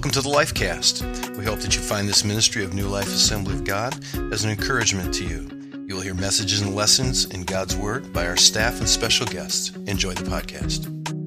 Welcome to the Lifecast. We hope that you find this ministry of New Life Assembly of God as an encouragement to you. You will hear messages and lessons in God's Word by our staff and special guests. Enjoy the podcast.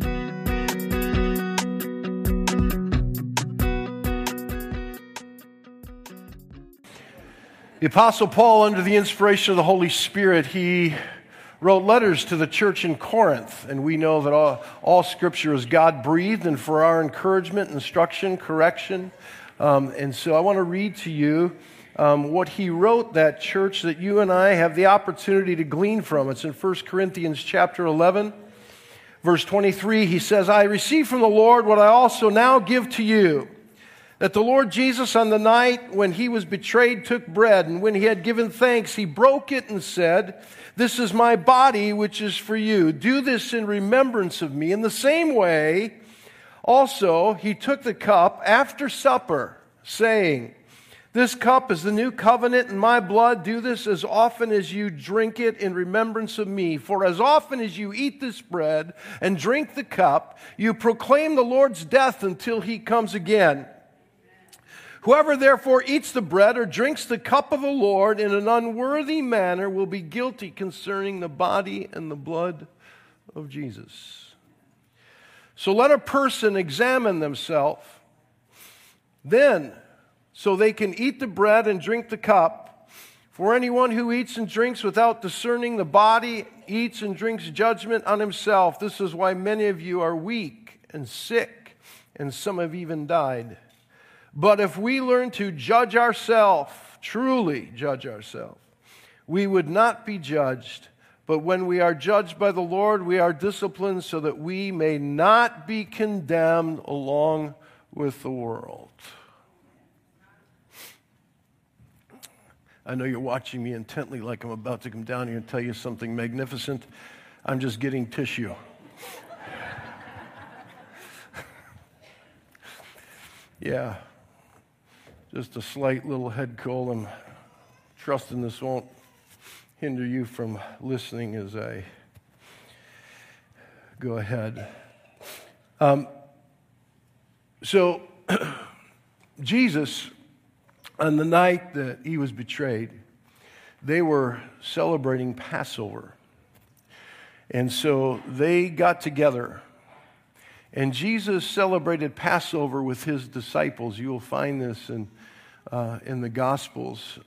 The Apostle Paul, under the inspiration of the Holy Spirit, he wrote letters to the church in Corinth, and we know that all Scripture is God-breathed and for our encouragement, instruction, correction. And so I want to read to you what he wrote that church that you and I have the opportunity to glean from. It's in 1 Corinthians chapter 11, verse 23. He says, "I received from the Lord what I also now give to you, that the Lord Jesus on the night when he was betrayed took bread, and when he had given thanks, he broke it and said, 'This is my body, which is for you. Do this in remembrance of me.' In the same way, also, he took the cup after supper, saying, 'This cup is the new covenant in my blood. Do this as often as you drink it in remembrance of me. For as often as you eat this bread and drink the cup, you proclaim the Lord's death until he comes again. Whoever therefore eats the bread or drinks the cup of the Lord in an unworthy manner will be guilty concerning the body and the blood of Jesus. So let a person examine themselves, then, so they can eat the bread and drink the cup. For anyone who eats and drinks without discerning the body eats and drinks judgment on himself. This is why many of you are weak and sick, and some have even died. But if we learn to judge ourselves, truly judge ourselves, we would not be judged. But when we are judged by the Lord, we are disciplined so that we may not be condemned along with the world." I know you're watching me intently like I'm about to come down here and tell you something magnificent. I'm just getting tissue. Yeah. Just a slight little head cold. I'm trusting this won't hinder you from listening as I go ahead. So, Jesus, on the night that he was betrayed, they were celebrating Passover. And so they got together. And Jesus celebrated Passover with his disciples. You will find this in the Gospels.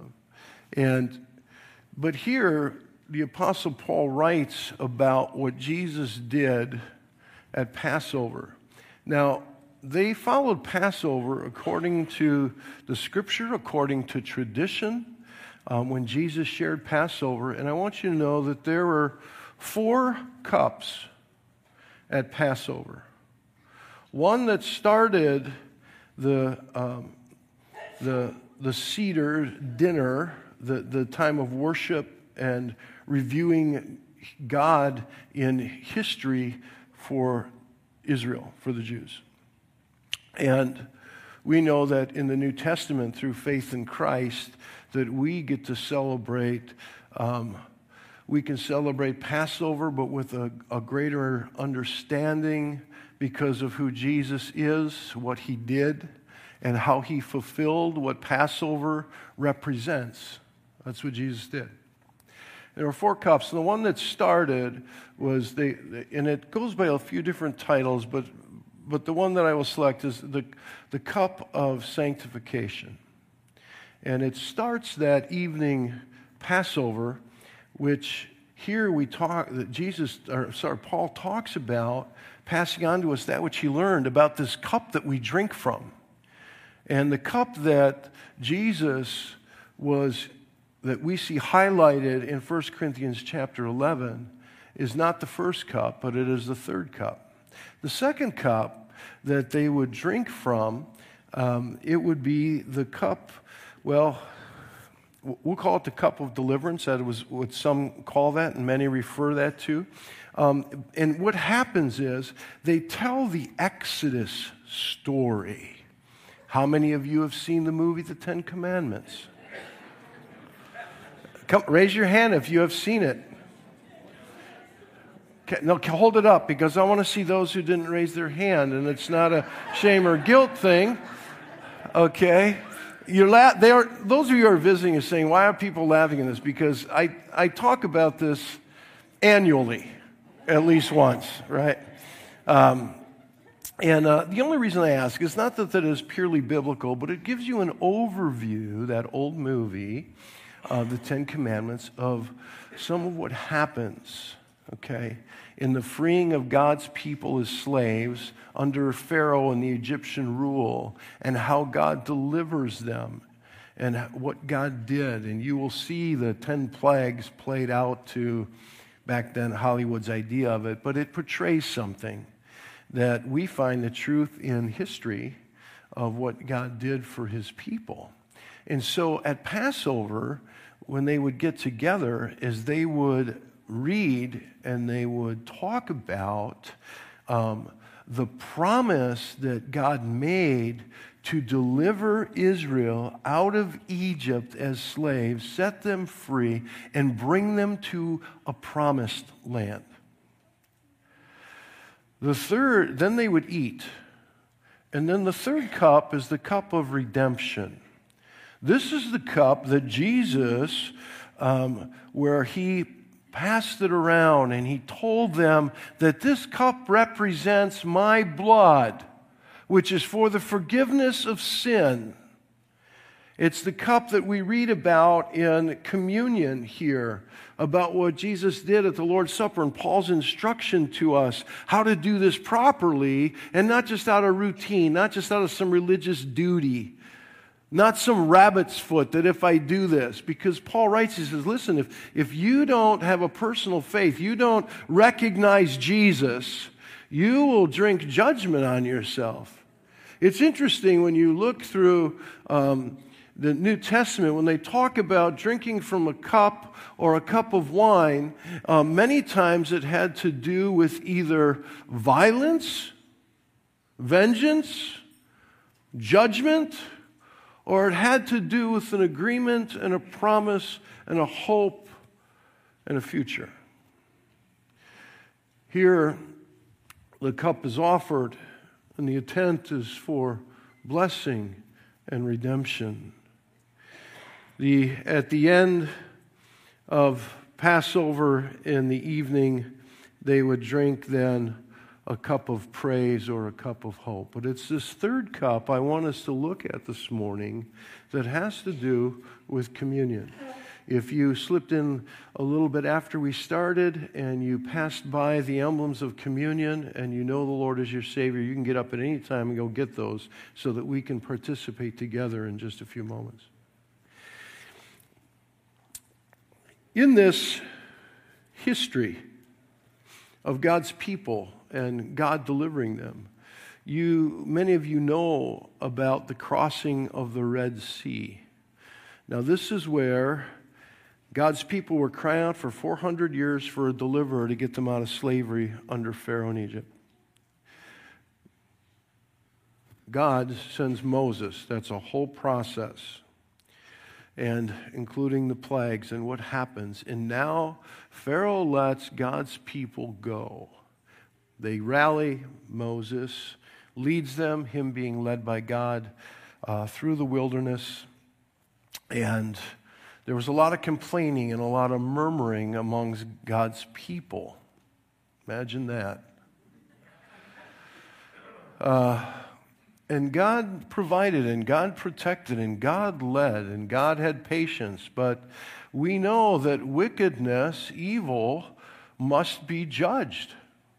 But here, the Apostle Paul writes about what Jesus did at Passover. Now, they followed Passover according to the Scripture, according to tradition, when Jesus shared Passover. And I want you to know that there were 4 cups at Passover. One that started the Seder dinner, the time of worship and reviewing God in history for Israel, for the Jews. And we know that in the New Testament, through faith in Christ, that we get to celebrate. We can celebrate Passover, but with a greater understanding because of who Jesus is, what he did, and how he fulfilled what Passover represents. That's what Jesus did. There were 4 cups, and the one that started was, and it goes by a few different titles, but the one that I will select is the cup of sanctification. And it starts that evening Passover, which here we talk, that Paul talks about passing on to us that which he learned about this cup that we drink from. And the cup that Jesus that we see highlighted in 1 Corinthians chapter 11 is not the first cup, but it is the 3rd cup. The second cup that they would drink from, it would be the cup, we'll call it the cup of deliverance. That was what some call that, and many refer that to. And what happens is they tell the Exodus story. How many of you have seen the movie The 10 Commandments? Come, raise your hand if you have seen it. Okay, no, hold it up because I want to see those who didn't raise their hand, and it's not a shame or guilt thing. Okay? Those of you who are visiting are saying, why are people laughing at this? Because I talk about this annually, at least once, right? The only reason I ask is not that is purely biblical, but it gives you an overview, that old movie, the Ten Commandments, of some of what happens, okay, in the freeing of God's people as slaves under Pharaoh and the Egyptian rule, and how God delivers them, and what God did. And you will see the 10 plagues played out to, back then, Hollywood's idea of it, but it portrays something that we find the truth in history of what God did for his people. And so at Passover, when they would get together, as they would read and they would talk about the promise that God made to deliver Israel out of Egypt as slaves, set them free, and bring them to a promised land. Then they would eat. And then the third cup is the cup of redemption. This is the cup that Jesus, where he passed it around and he told them that this cup represents my blood, which is for the forgiveness of sin. It's the cup that we read about in communion here, about what Jesus did at the Lord's Supper and Paul's instruction to us, how to do this properly, and not just out of routine, not just out of some religious duty, not some rabbit's foot that if I do this. Because Paul writes, he says, listen, if you don't have a personal faith, you don't recognize Jesus, you will drink judgment on yourself. It's interesting when you look through the New Testament, when they talk about drinking from a cup or a cup of wine, many times it had to do with either violence, vengeance, judgment, or it had to do with an agreement and a promise and a hope and a future. Here, the cup is offered, and the intent is for blessing and redemption. At the end of Passover in the evening, they would drink then a cup of praise or a cup of hope. But it's this third cup I want us to look at this morning that has to do with communion. If you slipped in a little bit after we started and you passed by the emblems of communion and you know the Lord as your Savior, you can get up at any time and go get those so that we can participate together in just a few moments. In this history of God's people and God delivering them, many of you know about the crossing of the Red Sea. Now, this is where God's people were crying out for 400 years for a deliverer to get them out of slavery under Pharaoh in Egypt. God sends Moses. That's a whole process, and including the plagues and what happens. And now Pharaoh lets God's people go. They rally. Moses leads them, him being led by God through the wilderness. And there was a lot of complaining and a lot of murmuring amongst God's people. Imagine that. And God provided, and God protected, and God led, and God had patience. But we know that wickedness, evil, must be judged.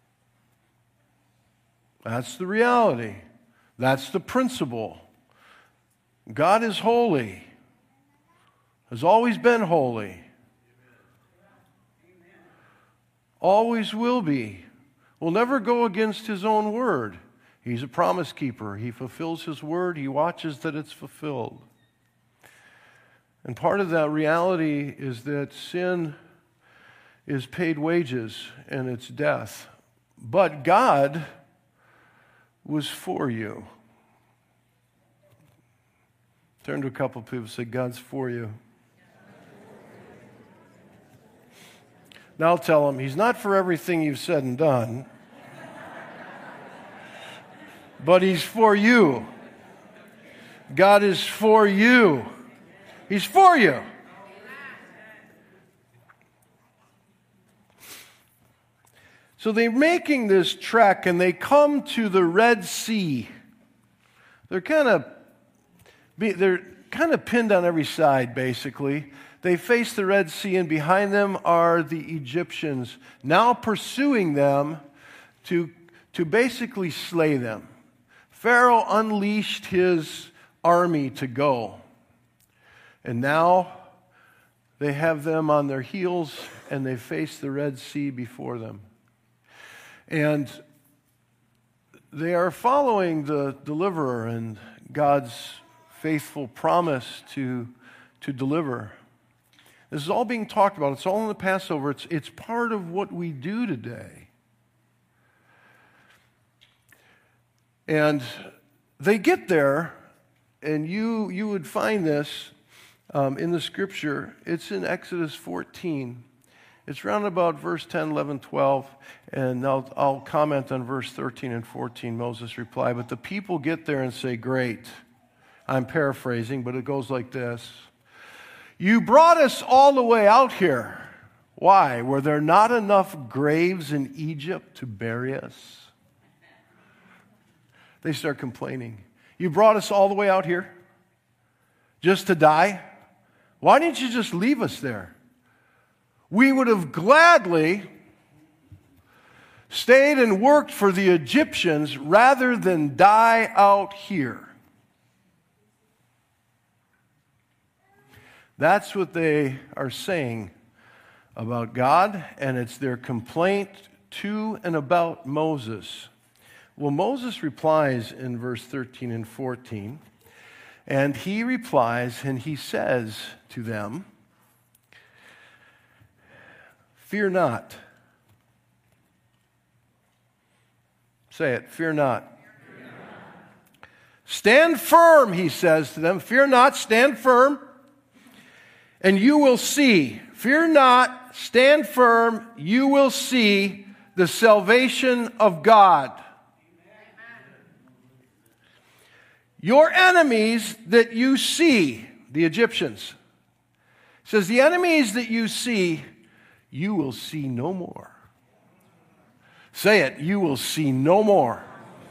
That's the reality. That's the principle. God is holy, has always been holy, always will be, will never go against his own word. He's a promise keeper. He fulfills his word. He watches that it's fulfilled. And part of that reality is that sin is paid wages and it's death. But God was for you. Turn to a couple of people and say, God's for you. Now tell him, he's not for everything you've said and done, but he's for you. God is for you. He's for you. So they're making this trek and they come to the Red Sea. They're kind of pinned on every side, basically. They face the Red Sea, and behind them are the Egyptians, now pursuing them to basically slay them. Pharaoh unleashed his army to go. And now they have them on their heels, and they face the Red Sea before them. And they are following the deliverer and God's faithful promise to deliver. This is all being talked about. It's all in the Passover. It's part of what we do today. And they get there, and you would find this in the Scripture. It's in Exodus 14. It's round about verse 10, 11, 12, and I'll comment on verse 13 and 14, Moses' reply. But the people get there and say, great. I'm paraphrasing, but it goes like this. You brought us all the way out here. Why? Were there not enough graves in Egypt to bury us? They start complaining. You brought us all the way out here just to die? Why didn't you just leave us there? We would have gladly stayed and worked for the Egyptians rather than die out here. That's what they are saying about God, and it's their complaint to and about Moses. Well, Moses replies in verse 13 and 14, and he replies and he says to them, fear not. Say it, fear not. Fear not. Stand firm, he says to them. Fear not, stand firm, and you will see. Fear not, stand firm, you will see the salvation of God. Your enemies that you see, the Egyptians, says the enemies that you see, you will see no more. Say it, you will see no more.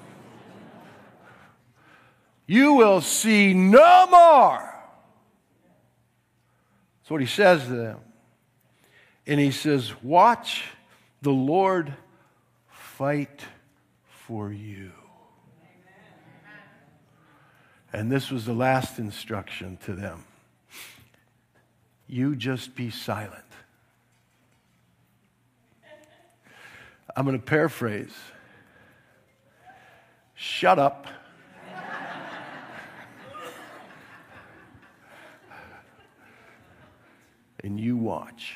You will see no more. That's what he says to them. And he says, watch the Lord fight for you. And this was the last instruction to them. You just be silent. I'm going to paraphrase. Shut up. And you watch.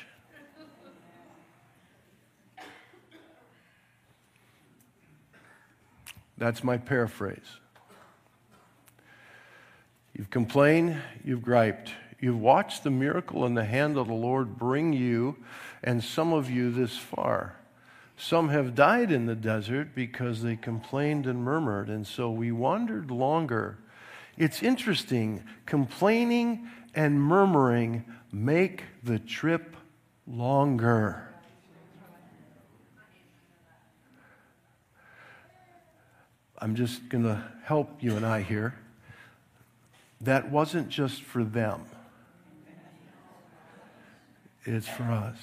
That's my paraphrase. You've complained, you've griped. You've watched the miracle in the hand of the Lord bring you, and some of you, this far. Some have died in the desert because they complained and murmured, and so we wandered longer. It's interesting. Complaining and murmuring make the trip longer. I'm just going to help you and I here. That wasn't just for them. It's for us.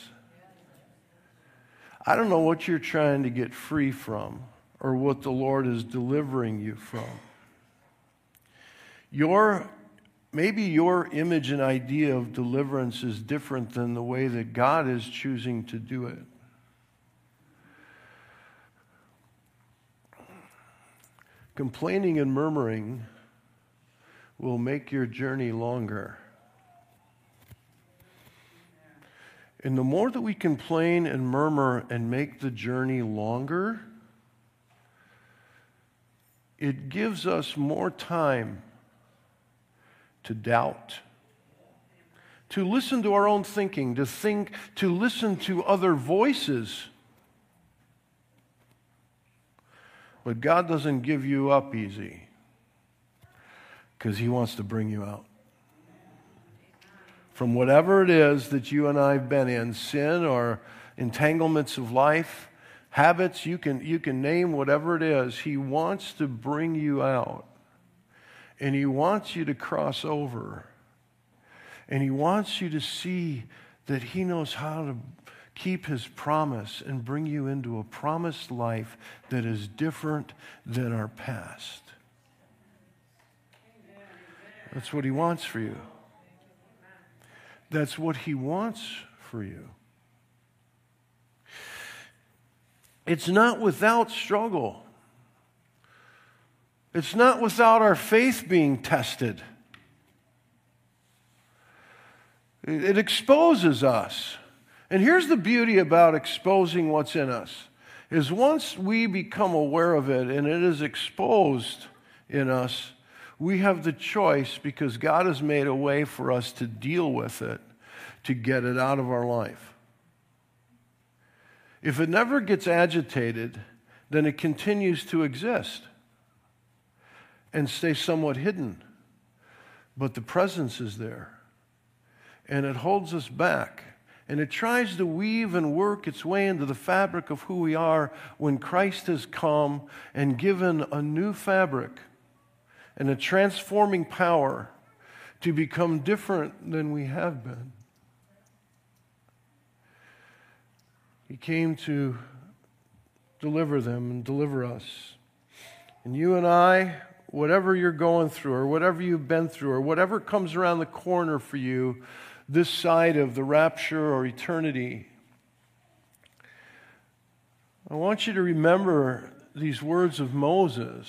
I don't know what you're trying to get free from or what the Lord is delivering you from. Maybe your image and idea of deliverance is different than the way that God is choosing to do it. Complaining and murmuring will make your journey longer. And the more that we complain and murmur and make the journey longer, it gives us more time to doubt, to listen to our own thinking, to listen to other voices. But God doesn't give you up easy because He wants to bring you out. From whatever it is that you and I have been in, sin or entanglements of life, habits, you can name whatever it is. He wants to bring you out. And He wants you to cross over. And He wants you to see that He knows how to keep His promise and bring you into a promised life that is different than our past. That's what He wants for you. That's what He wants for you. It's not without struggle. It's not without our faith being tested. It exposes us. And here's the beauty about exposing what's in us, is once we become aware of it and it is exposed in us, we have the choice, because God has made a way for us to deal with it, to get it out of our life. If it never gets agitated, then it continues to exist and stay somewhat hidden. But the presence is there, and it holds us back. And it tries to weave and work its way into the fabric of who we are when Christ has come and given a new fabric and a transforming power to become different than we have been. He came to deliver them and deliver us. And you and I, whatever you're going through or whatever you've been through or whatever comes around the corner for you this side of the rapture or eternity, I want you to remember these words of Moses.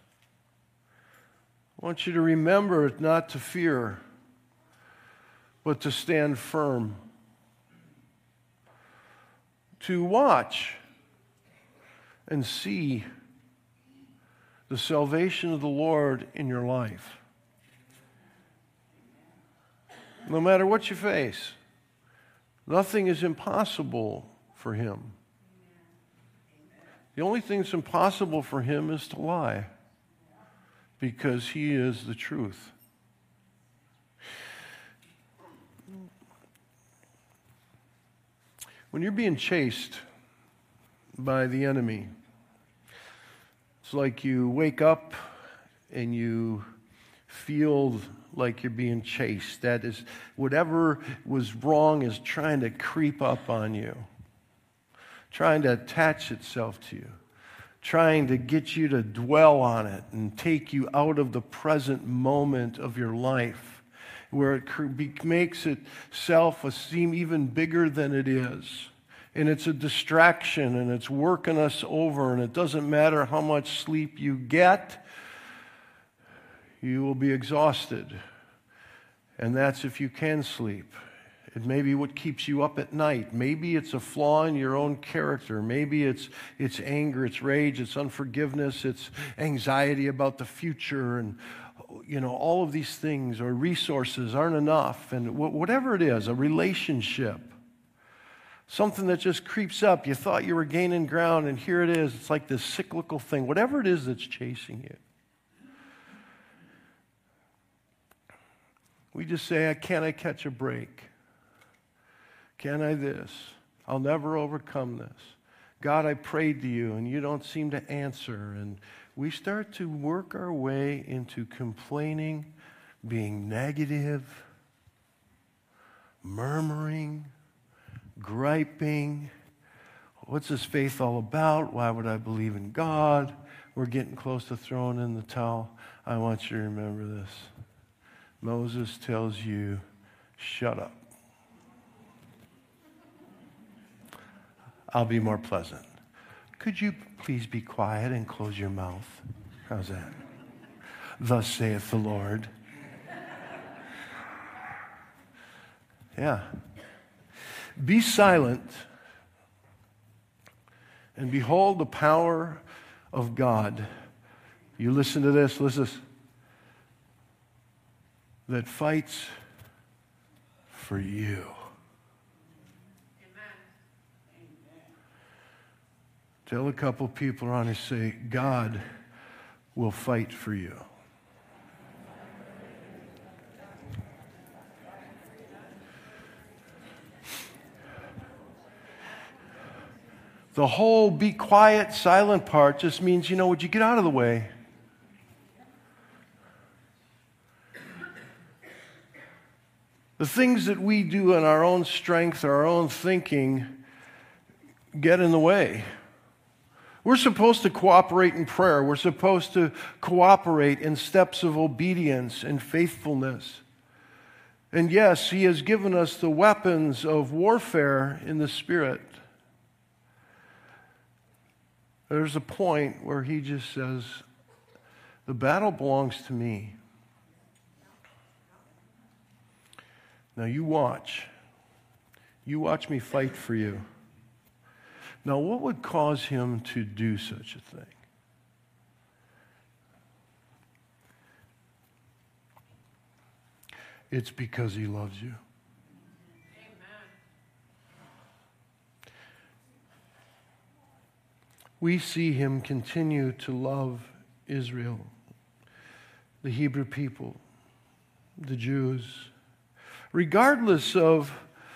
I want you to remember not to fear, but to stand firm. To watch and see the salvation of the Lord in your life. No matter what you face, nothing is impossible for Him. The only thing that's impossible for Him is to lie, because He is the truth. When you're being chased by the enemy, it's like you wake up and you feel like you're being chased. That is, whatever was wrong is trying to creep up on you, trying to attach itself to you, trying to get you to dwell on it and take you out of the present moment of your life, where it makes itself seem even bigger than it is. And it's a distraction, and it's working us over, and it doesn't matter how much sleep you get, you will be exhausted. And that's if you can sleep. It may be what keeps you up at night. Maybe it's a flaw in your own character. Maybe it's anger, it's rage, it's unforgiveness, it's anxiety about the future, and all of these things, or resources aren't enough, and whatever it is, a relationship, something that just creeps up. You thought you were gaining ground, and here it is. It's like this cyclical thing. Whatever it is that's chasing you. We just say, can I catch a break? Can I this? I'll never overcome this. God, I prayed to you, and you don't seem to answer. And we start to work our way into complaining, being negative, murmuring, griping. What's this faith all about? Why would I believe in God? We're getting close to throwing in the towel. I want you to remember this. Moses tells you, shut up. I'll be more pleasant. Could you please be quiet and close your mouth? How's that? Thus saith the Lord. Yeah. Be silent and behold the power of God. You listen to this, listen. That fights for you. Tell a couple people around you, say, God will fight for you. The whole be quiet, silent part just means, would you get out of the way? The things that we do in our own strength, our own thinking, get in the way. We're supposed to cooperate in prayer. We're supposed to cooperate in steps of obedience and faithfulness. And yes, He has given us the weapons of warfare in the Spirit. There's a point where He just says, the battle belongs to me. Now you watch. You watch me fight for you. Now what would cause Him to do such a thing? It's because He loves you. We see Him continue to love Israel, the Hebrew people, the Jews, regardless of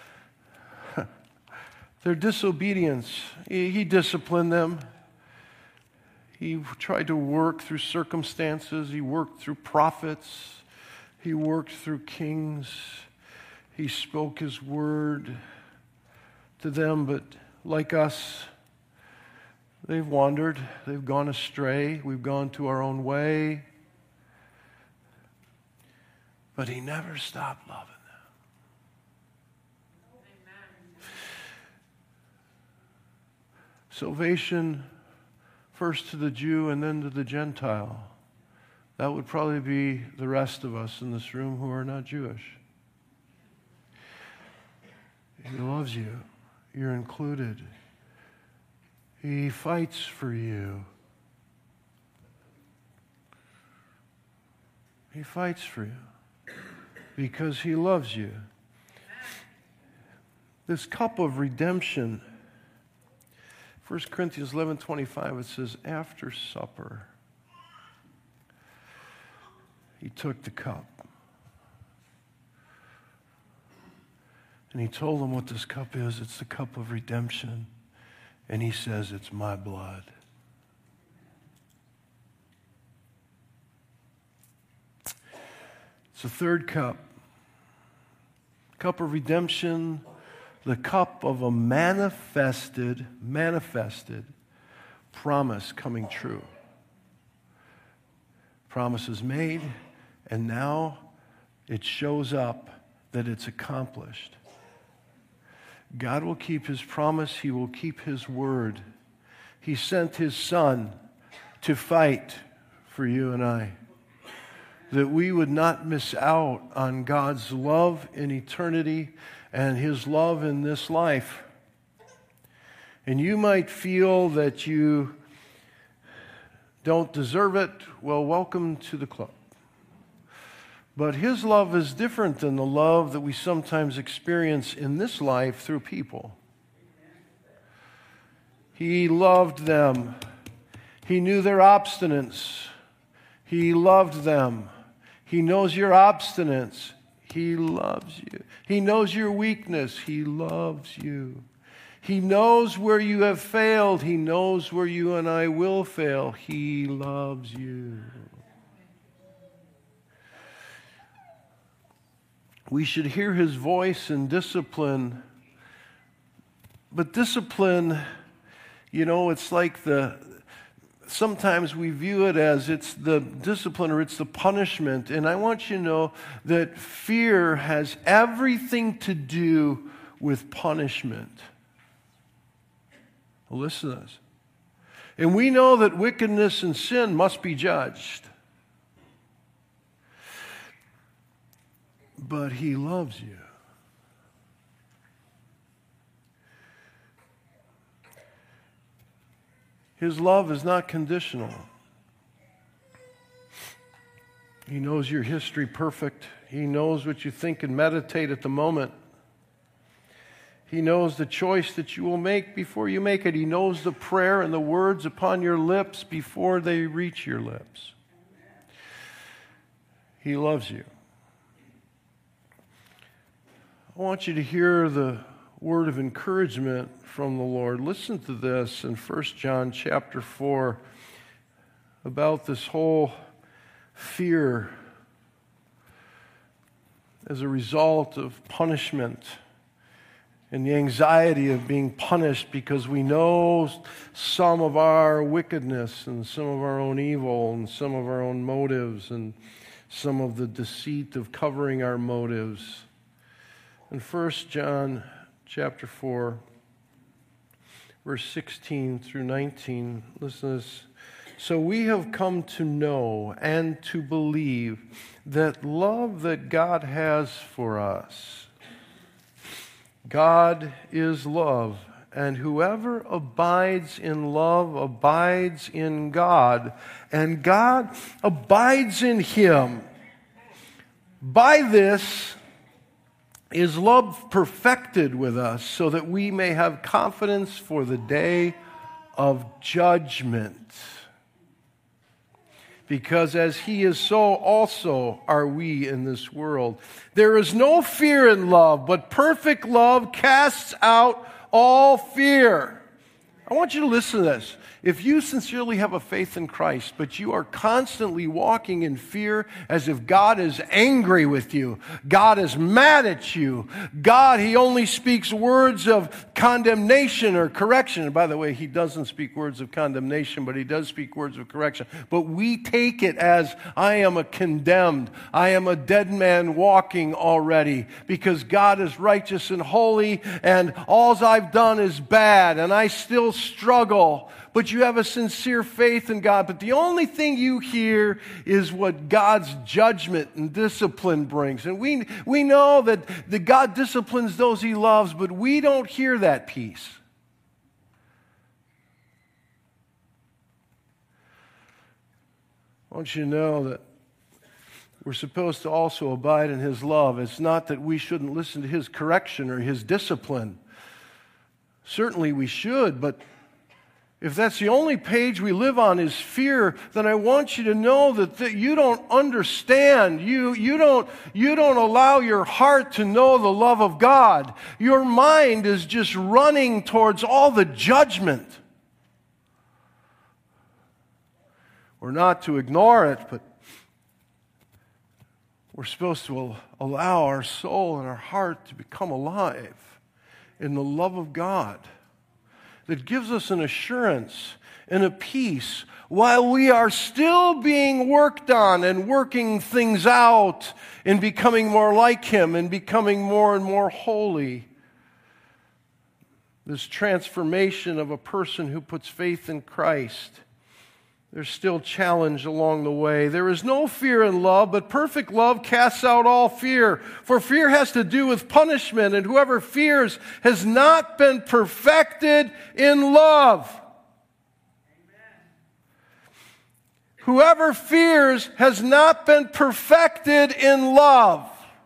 their disobedience. He disciplined them. He tried to work through circumstances. He worked through prophets. He worked through kings. He spoke His word to them, but like us, they've wandered. They've gone astray. We've gone to our own way. But He never stopped loving them. Salvation first to the Jew and then to the Gentile. That would probably be the rest of us in this room who are not Jewish. He loves you. You're included. He fights for you. He fights for you because He loves you. This cup of redemption, 1 Corinthians 11:25, it says, after supper, He took the cup. And He told them what this cup is. It's the cup of redemption. And He says, it's my blood. It's the third cup. Cup of redemption, the cup of a manifested promise coming true. Promises made, and now it shows up that it's accomplished. God will keep His promise. He will keep His word. He sent His Son to fight for you and I, that we would not miss out on God's love in eternity and His love in this life. And you might feel that you don't deserve it. Well, welcome to the club. But His love is different than the love that we sometimes experience in this life through people. He loved them. He knew their obstinance. He loved them. He knows your obstinance. He loves you. He knows your weakness. He loves you. He knows where you have failed. He knows where you and I will fail. He loves you. We should hear His voice in discipline. But discipline, it's like sometimes we view it as it's the discipline or it's the punishment. And I want you to know that fear has everything to do with punishment. Well, listen to this. And we know that wickedness and sin must be judged. But He loves you. His love is not conditional. He knows your history perfect. He knows what you think and meditate at the moment. He knows the choice that you will make before you make it. He knows the prayer and the words upon your lips before they reach your lips. He loves you. I want you to hear the word of encouragement from the Lord. Listen to this in 1 John chapter 4 about this whole fear as a result of punishment and the anxiety of being punished because we know some of our wickedness and some of our own evil and some of our own motives and some of the deceit of covering our motives. In 1 John chapter 4, verse 16 through 19, listen to this. So we have come to know and to believe that love that God has for us. God is love, and whoever abides in love abides in God, and God abides in him. By this is love perfected with us, so that we may have confidence for the day of judgment. Because as he is, so also are we in this world. There is no fear in love, but perfect love casts out all fear. I want you to listen to this. If you sincerely have a faith in Christ, but you are constantly walking in fear as if God is angry with you, God is mad at you, God, he only speaks words of condemnation or correction. And by the way, he doesn't speak words of condemnation, but he does speak words of correction. But we take it as, I am a condemned, I am a dead man walking already, because God is righteous and holy, and all I've done is bad, and I still struggle. But you have a sincere faith in God. But the only thing you hear is what God's judgment and discipline brings. And we know that God disciplines those he loves, but we don't hear that piece. I want you to know that we're supposed to also abide in his love. It's not that we shouldn't listen to his correction or his discipline. Certainly we should, but if that's the only page we live on is fear, then I want you to know that you don't understand. You don't allow your heart to know the love of God. Your mind is just running towards all the judgment. We're not to ignore it, but we're supposed to allow our soul and our heart to become alive in the love of God that gives us an assurance and a peace while we are still being worked on and working things out and becoming more like him and becoming more and more holy. This transformation of a person who puts faith in Christ, there's still challenge along the way. There is no fear in love, but perfect love casts out all fear. For fear has to do with punishment, and whoever fears has not been perfected in love. Amen. Whoever fears has not been perfected in love.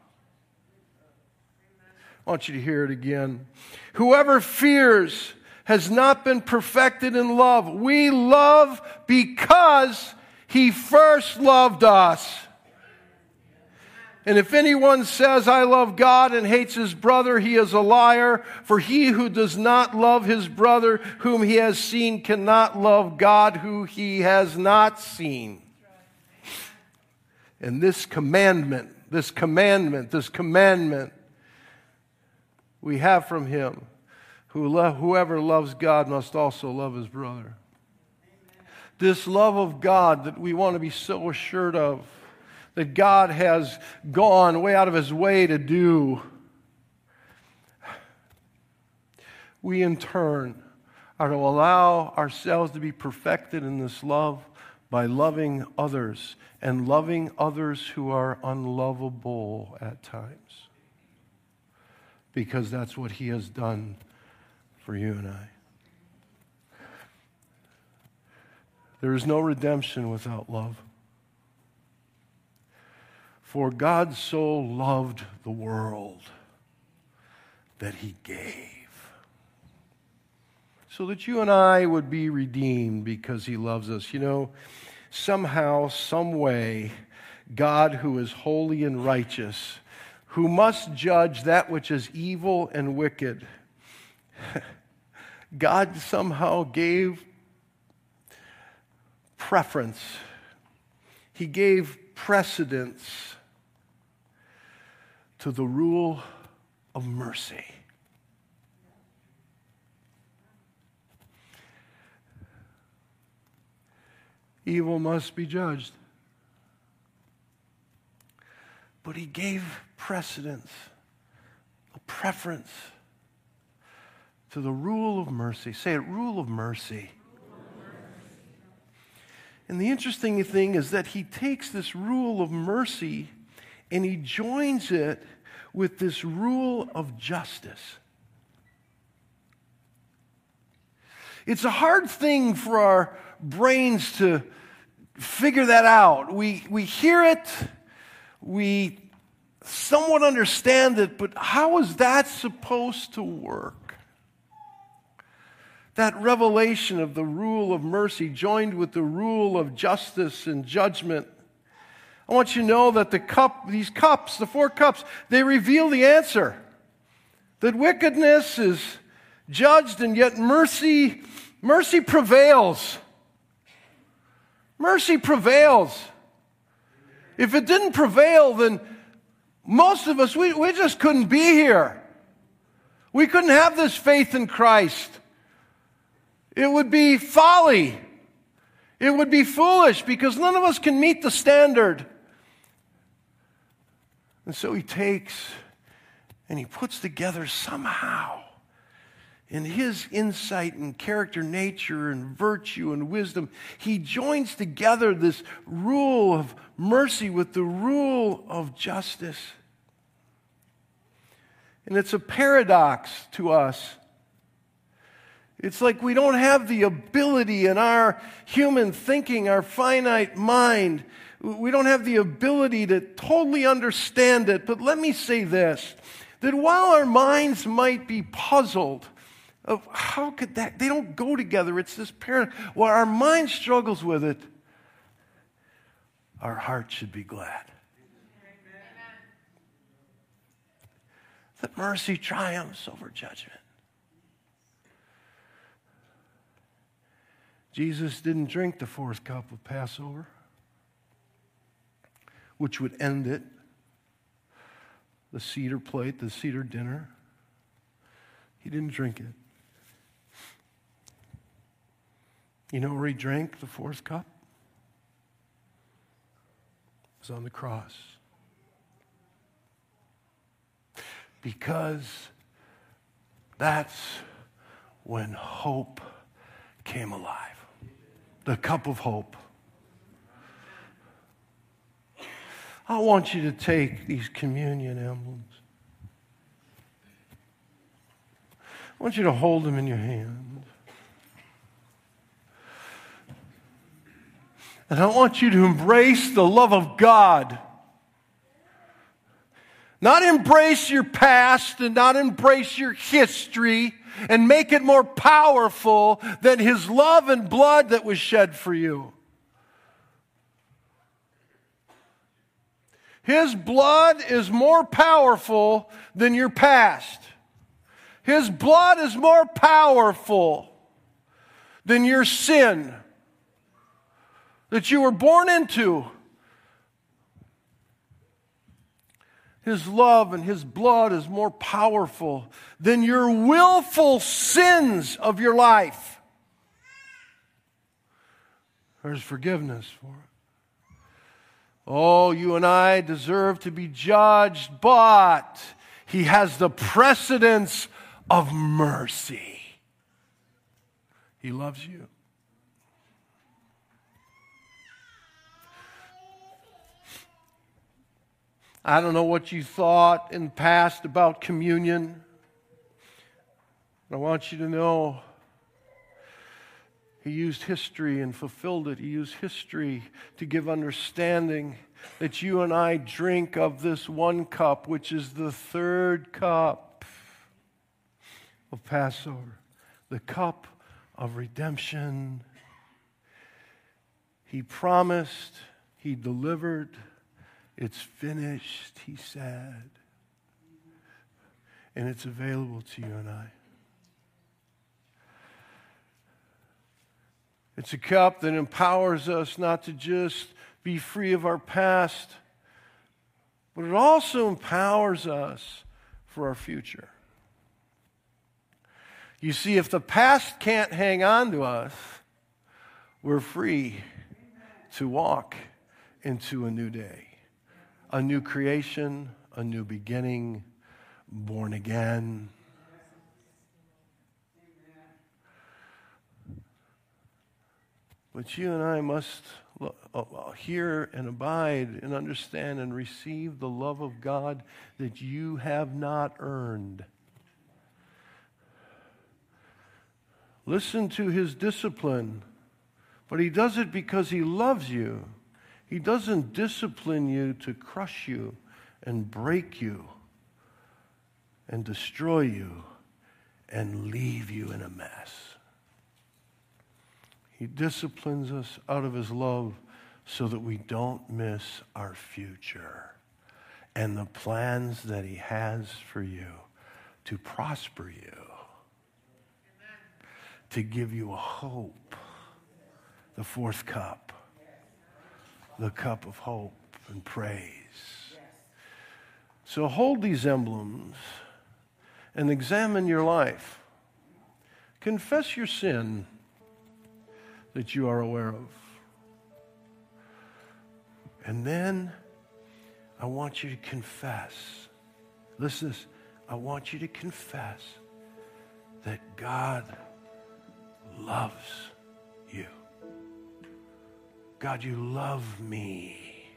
I want you to hear it again. Whoever fears has not been perfected in love. We love because he first loved us. And if anyone says, I love God, and hates his brother, he is a liar. For he who does not love his brother whom he has seen cannot love God who he has not seen. And this commandment we have from him. Whoever loves God must also love his brother. Amen. This love of God that we want to be so assured of, that God has gone way out of his way to do, we in turn are to allow ourselves to be perfected in this love by loving others and loving others who are unlovable at times. Because that's what he has done for you and I. There is no redemption without love. For God so loved the world that he gave. so that you and I would be redeemed because he loves us. You know, somehow, some way, God, who is holy and righteous, who must judge that which is evil and wicked, God somehow gave preference. He gave precedence to the rule of mercy. Evil must be judged. But he gave precedence, a preference to the rule of mercy. Say it, rule of mercy. And the interesting thing is that he takes this rule of mercy and he joins it with this rule of justice. It's a hard thing for our brains to figure that out. We hear it, we somewhat understand it, but how is that supposed to work? That revelation of the rule of mercy joined with the rule of justice and judgment. I want you to know that these cups, the 4 cups, they reveal the answer. That wickedness is judged and yet mercy prevails. Mercy prevails. If it didn't prevail, then most of us, we just couldn't be here. We couldn't have this faith in Christ. It would be folly. It would be foolish because none of us can meet the standard. And so he takes and he puts together somehow in his insight and character, nature and virtue and wisdom, he joins together this rule of mercy with the rule of justice. And it's a paradox to us. It's like we don't have the ability in our human thinking, our finite mind. We don't have the ability to totally understand it. But let me say this, that while our minds might be puzzled of how could that, they don't go together. It's this paradox. While our mind struggles with it, our heart should be glad. Amen. That mercy triumphs over judgment. Jesus didn't drink the 4th cup of Passover, which would end it. The cedar plate, the cedar dinner. He didn't drink it. You know where he drank the 4th cup? It was on the cross. Because that's when hope came alive. The cup of hope. I want you to take these communion emblems. I want you to hold them in your hand. And I want you to embrace the love of God. Not embrace your past and not embrace your history and make it more powerful than his love and blood that was shed for you. His blood is more powerful than your past. His blood is more powerful than your sin that you were born into. His love and his blood is more powerful than your willful sins of your life. There's forgiveness for it. Oh, you and I deserve to be judged, but he has the precedence of mercy. He loves you. I don't know what you thought in the past about communion. But I want you to know he used history and fulfilled it. He used history to give understanding that you and I drink of this one cup, which is the 3rd cup of Passover, the cup of redemption. He promised, he delivered. It's finished, he said. And it's available to you and I. It's a cup that empowers us not to just be free of our past, but it also empowers us for our future. You see, if the past can't hang on to us, we're free to walk into a new day, a new creation, a new beginning, born again. But you and I must hear and abide and understand and receive the love of God that you have not earned. Listen to his discipline, but he does it because he loves you. He doesn't discipline you to crush you and break you and destroy you and leave you in a mess. He disciplines us out of his love so that we don't miss our future and the plans that he has for you to prosper you, to give you a hope. The fourth cup, the cup of hope and praise. So hold these emblems and examine your life. Confess your sin that you are aware of. And then I want you to confess. Listen to this. I want you to confess that God loves you. God, you love me.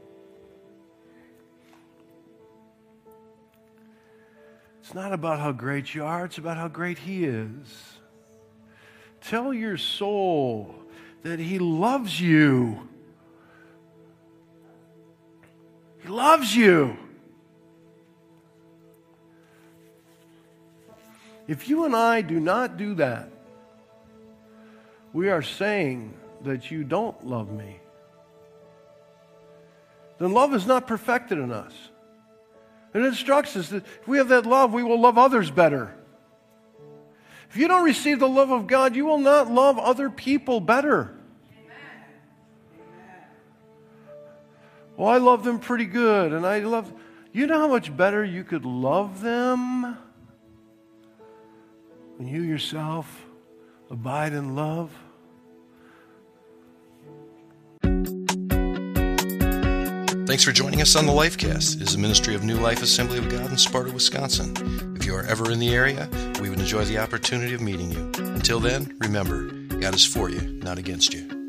It's not about how great you are, it's about how great he is. Tell your soul that he loves you. He loves you. If you and I do not do that, we are saying that you don't love me. Then love is not perfected in us. It instructs us that if we have that love, we will love others better. If you don't receive the love of God, you will not love other people better. Well, I love them pretty good, and you know how much better you could love them when you yourself abide in love? Thanks for joining us on the Lifecast. It is a ministry of New Life Assembly of God in Sparta, Wisconsin. If you are ever in the area, we would enjoy the opportunity of meeting you. Until then, remember, God is for you, not against you.